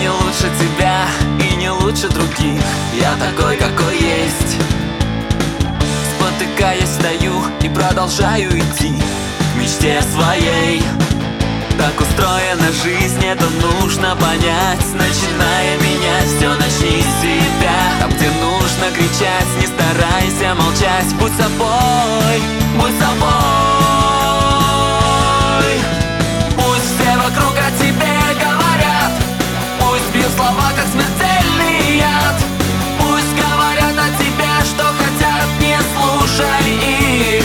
не лучше тебя и не лучше других. Я такой, какой есть. Спотыкаясь, стою и продолжаю идти к мечте своей. Так устроена жизнь, это нужно понять. Начиная менять, все начни с себя. Там, где нужно кричать, не старайся молчать. Будь собой, будь собой. Пусть все вокруг о тебе говорят, пусть бьют слова, как смертельный яд. Пусть говорят о тебе, что хотят, не слушай их.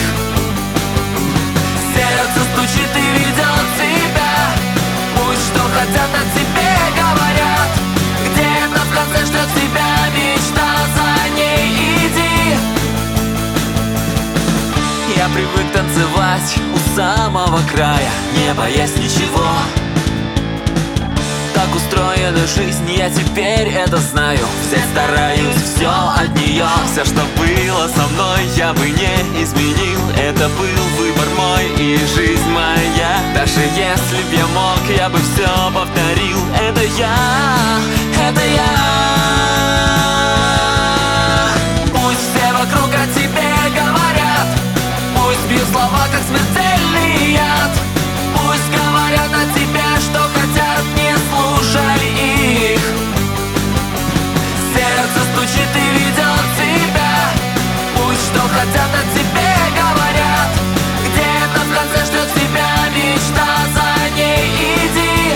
Сердце стучит и ведет тебя. Пусть что хотят о тебе говорят. Где-то в конце ждет тебя мечта, за ней иди. Я привык танцевать у самого края, не боясь ничего. Так устроена жизнь, я теперь это знаю. Взять стараюсь все от нее. Все, что было со мной, я бы не изменил. Это был выбор мой и жизнь моя. Даже если б я мог, я бы все повторил. Это я, это я. Пусть все вокруг о тебе говорят, пусть бьют слова, как смертельный яд. Пусть говорят о тебе, что хотят, не слушай их. Сердце стучит и ведет тебя. Пусть что хотят о тебе говорят. Где-то в конце ждет тебя мечта, за ней иди.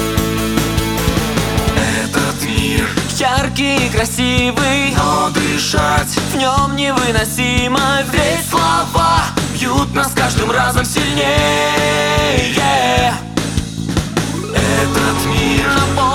Этот мир яркий и красивый, но дышать в нем невыносимо. Ведь слова бьют нас каждым разом сильнее. Этот мир